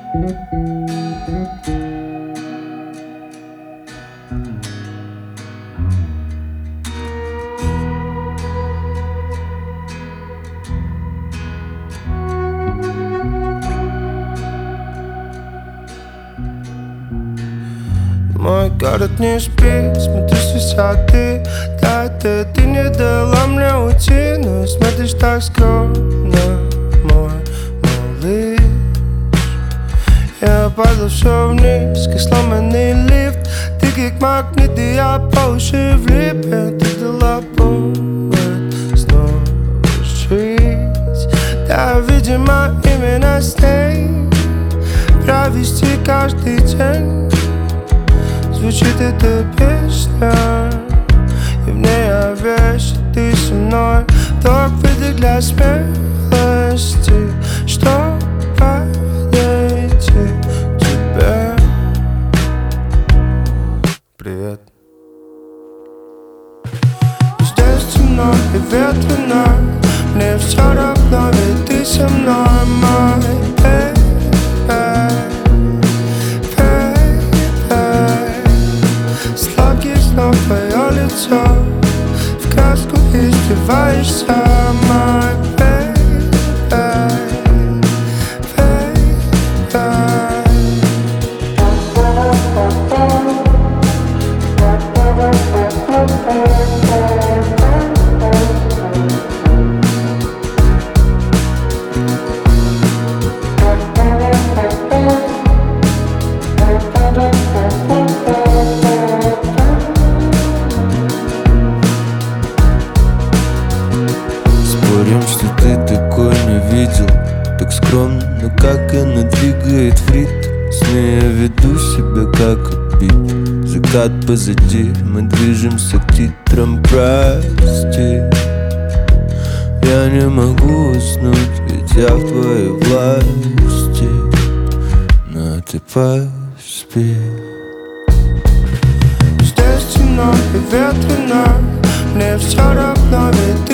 Мой город не спит, смотрю с высоты. Да, ты не дала мне уйти, но смотришь так скромно, мой малыш. Я падал все вниз, как сломанный лифт. Ты как магнит, и я по уши влип. Ты дала повод снова жить. Да, видимо, именно с ней провести каждый день. Звучит эта песня, и в ней я вещь, ты со мной. Только выдох для смелости, что подойти к тебе. Привет. Здесь темно и ветрено, мне все равно, ведь ты со мной, мой baby. Твое лицо, в краску издеваешься, my baby, что ты такой не видел. Так скромно, но как она двигает в ритм. С ней я веду себя как убит. Закат позади, мы движемся к титрам. Прости, я не могу уснуть, ведь я в твоей власти. Но ты поспи. Здесь темно и ветрено, мне все равно, ведь